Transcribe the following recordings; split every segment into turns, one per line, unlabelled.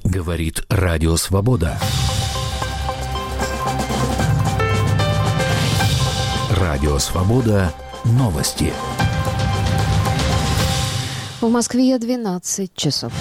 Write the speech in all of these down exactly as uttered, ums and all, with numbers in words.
Говорит Радио Свобода. Радио Свобода. Новости.
В Москве двенадцать часов.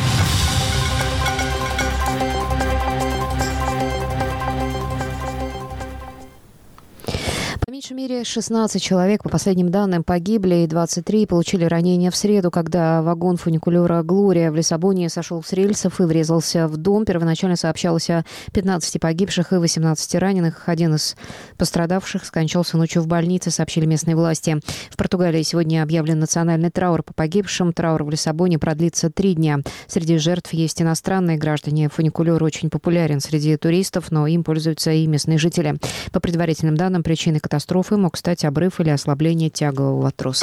По меньшей мере шестнадцать человек, по последним данным, погибли и двадцать три получили ранения в среду, когда вагон фуникулера «Глория» в Лиссабоне сошел с рельсов и врезался в дом. Первоначально сообщалось о пятнадцати погибших и восемнадцати раненых. Один из пострадавших скончался ночью в больнице, сообщили местные власти. В Португалии сегодня объявлен национальный траур по погибшим. Траур в Лиссабоне продлится три дня. Среди жертв есть иностранные граждане. Фуникулер очень популярен среди туристов, но им пользуются и местные жители. По предварительным данным, причиной катастрофы мог стать обрыв или ослабление тягового троса.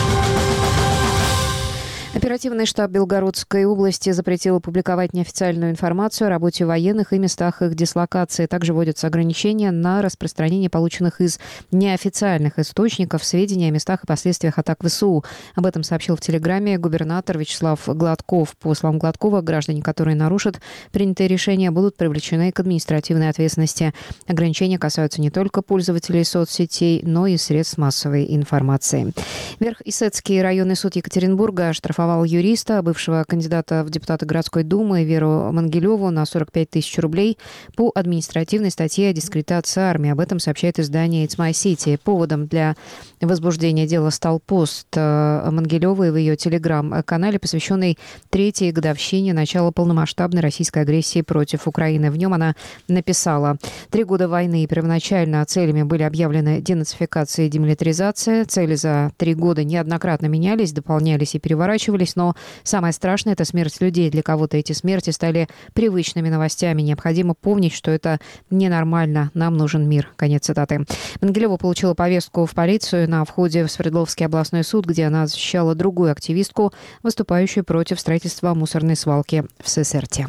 Оперативный штаб Белгородской области запретил публиковать неофициальную информацию о работе военных и местах их дислокации. Также вводятся ограничения на распространение полученных из неофициальных источников сведений о местах и последствиях атак ВСУ. Об этом сообщил в Телеграме губернатор Вячеслав Гладков. По словам Гладкова, граждане, которые нарушат принятые решения, будут привлечены к административной ответственности. Ограничения касаются не только пользователей соцсетей, но и средств массовой информации. Верх-Исетский районный суд Екатеринбурга оштрафовал юриста, бывшего кандидата в депутаты городской думы Веру Мангелеву на сорок пять тысяч рублей по административной статье о дискредитации армии. Об этом сообщает издание It's My City. Поводом для возбуждения дела стал пост Мангелевой в ее телеграм-канале, посвященный третьей годовщине начала полномасштабной российской агрессии против Украины. В нем она написала: «Три года войны. Первоначально целями были объявлены денацификация и демилитаризация. Цели за три года неоднократно менялись, дополнялись и переворачивались. Но самое страшное – это смерть людей. Для кого-то эти смерти стали привычными новостями. Необходимо помнить, что это ненормально. Нам нужен мир». Конец цитаты. Мангелева получила повестку в полицию на входе в Свердловский областной суд, где она защищала другую активистку, выступающую против строительства мусорной свалки в Сесерте.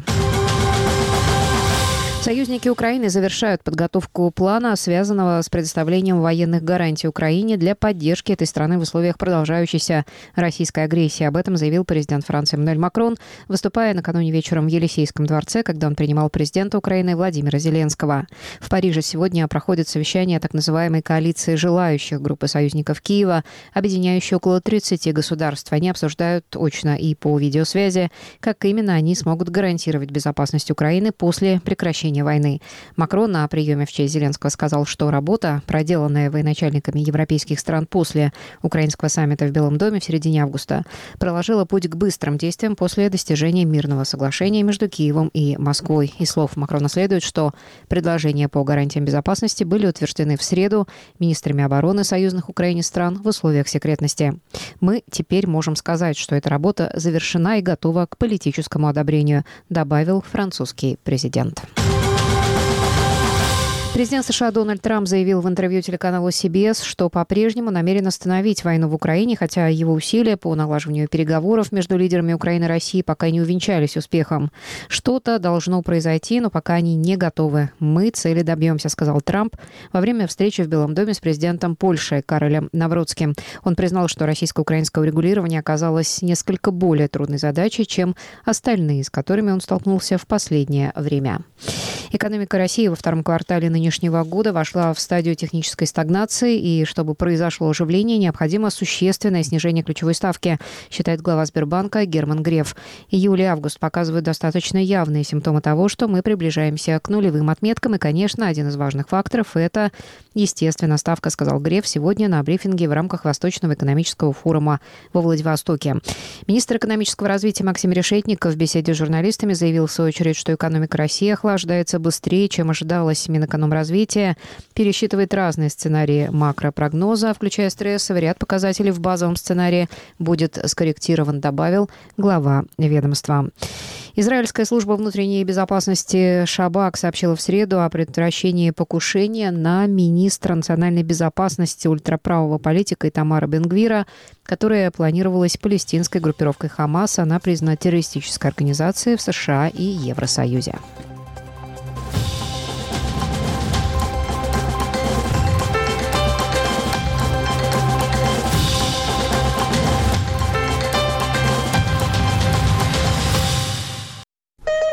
Союзники Украины завершают подготовку плана, связанного с предоставлением военных гарантий Украине для поддержки этой страны в условиях продолжающейся российской агрессии. Об этом заявил президент Франции Эммануэль Макрон, выступая накануне вечером в Елисейском дворце, когда он принимал президента Украины Владимира Зеленского. В Париже сегодня проходит совещание так называемой коалиции желающих группы союзников Киева, объединяющей около тридцати государств. Они обсуждают очно и по видеосвязи, как именно они смогут гарантировать безопасность Украины после прекращения войны. Макрон на приеме в честь Зеленского сказал, что работа, проделанная военачальниками европейских стран после украинского саммита в Белом доме в середине августа, проложила путь к быстрым действиям после достижения мирного соглашения между Киевом и Москвой. Из слов Макрона следует, что предложения по гарантиям безопасности были утверждены в среду министрами обороны союзных Украине стран в условиях секретности. «Мы теперь можем сказать, что эта работа завершена и готова к политическому одобрению», добавил французский президент. Президент США Дональд Трамп заявил в интервью телеканалу си би эс, что по-прежнему намерен остановить войну в Украине, хотя его усилия по налаживанию переговоров между лидерами Украины и России пока не увенчались успехом. «Что-то должно произойти, но пока они не готовы. Мы цели добьемся», — сказал Трамп во время встречи в Белом доме с президентом Польши Каролем Навроцким. Он признал, что российско-украинское урегулирование оказалось несколько более трудной задачей, чем остальные, с которыми он столкнулся в последнее время. Экономика России во втором квартале нынешнего года вошла в стадию технической стагнации, и чтобы произошло оживление, необходимо существенное снижение ключевой ставки, считает глава Сбербанка Герман Греф. Июль и август показывают достаточно явные симптомы того, что мы приближаемся к нулевым отметкам. И, конечно, один из важных факторов – это, естественно, ставка, сказал Греф сегодня на брифинге в рамках Восточного экономического форума во Владивостоке. Министр экономического развития Максим Решетников в беседе с журналистами заявил, в свою очередь, что экономика России охлаждается быстрее, чем ожидалось. Минэкономразвития пересчитывает разные сценарии макропрогноза, включая стрессовый. Ряд показателей в базовом сценарии будет скорректирован, добавил глава ведомства. Израильская служба внутренней безопасности Шабак сообщила в среду о предотвращении покушения на министра национальной безопасности ультраправого политика Итамара Бен-Гвира, которое планировалось палестинской группировкой Хамас. Она признана террористической организацией в США и Евросоюзе.